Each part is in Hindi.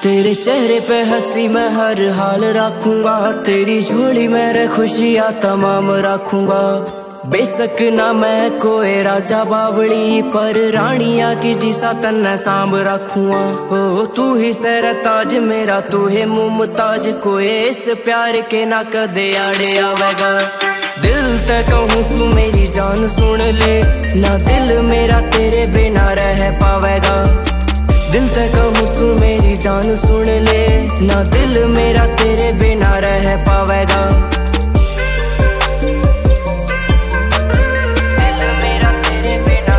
तेरे चेहरे पे हंसी मैं हर हाल रखूंगा, तेरी झोली में खुशियाँ तमाम रखूंगा। बेशक ना मैं कोई राजा बावली, पर रानिया की जिसा तन्ने सांभ रखूंगा। ओ तू ही सरताज मेरा, तू है मुमताज, कोई इस प्यार के ना कदे आड़े आवेगा। दिल ते कहूँ तू मेरी जान सुन ले, ना दिल मेरा तेरे बिना रह पावेगा। दिल ते कहूँ तू मेरी जान सुन ले, ना दिल मेरा तेरे बिना रह पावेगा। दिल मेरा तेरे बिना,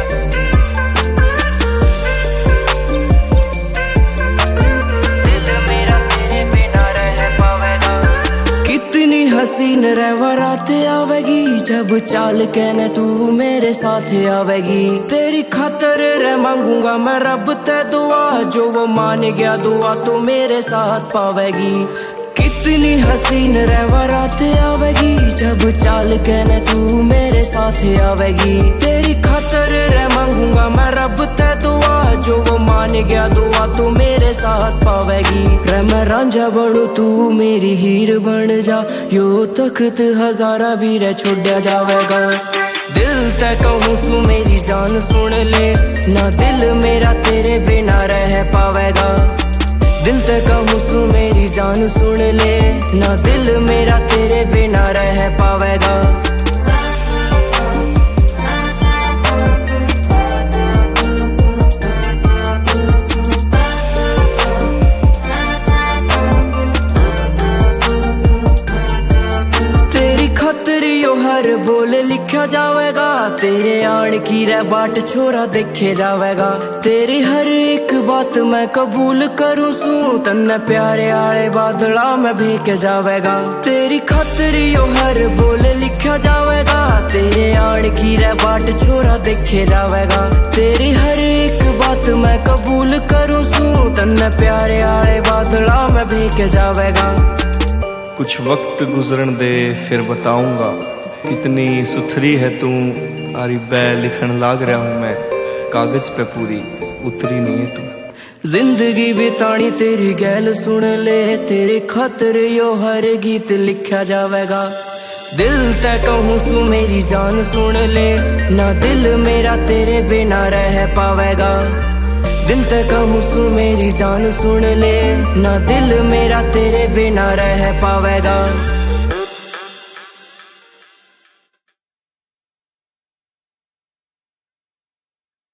दिल मेरा तेरे बिना रह पावेगा। कितनी हसीन रहवा रात आवेगी, जब चाल कहने तू मेरे साथ आवेगी। तेरी खातर रे मांगूंगा मैं रब ते दुआ, जो वो मान गया दुआ तो मेरे साथ पावेगी। कितनी हसीन रहवा रात आवेगी, जब चाल कहने तू मेरे साथ आवेगी। तेरी खातर रे मांगूंगा मैं रब ते दुआ, जो वो मान गया दुआ तो मेरे साथ पावेगी। रे मैं रांझा बनू तू मेरी हीर बन जा, यो तख्त हजारा भी रे छोड़ा जावेगा। दिल ते कहूँ तू मेरी जान सुन ले, ना दिल मेरा तेरे बिना रह पावेगा। दिल ते कहूँ तू मेरी जान सुन ले, ना दिल मेरा तेरे बिना रह पावेगा। हर बोल लिखा जावेगा, तेरे आन की रे बाट छोरा देखे जावेगा। तेरी हर एक बात मैं कबूल करूँ सू, तन्ने प्यारे आले बादला में भेके जावेगा। तेरी खातरियो हर बोल लिखा जावेगा, तेरे आन की रे बाट छोरा देखे जावेगा। तेरी हर एक बात मैं कबूल करूँ सू, तन्ने प्यारे आले बादला में भेके जावेगा। कुछ वक्त गुजरन दे फिर बताऊंगा, कितनी सुथरी है तू आरी बै लिखन लाग रहा हूँ मैं, कागज पे पूरी उतरी नहीं है तू। जिंदगी बितानी तेरी गैल सुन ले, तेरे खातर यो हर गीत लिखा जावेगा। दिल ते कहूँ तू मेरी जान सुन ले, ना दिल मेरा तेरे बिना रह पावेगा। दिल ते कहूँ तू मेरी जान सुन ले, ना दिल मेरा तेरे बिना रह पावेगा।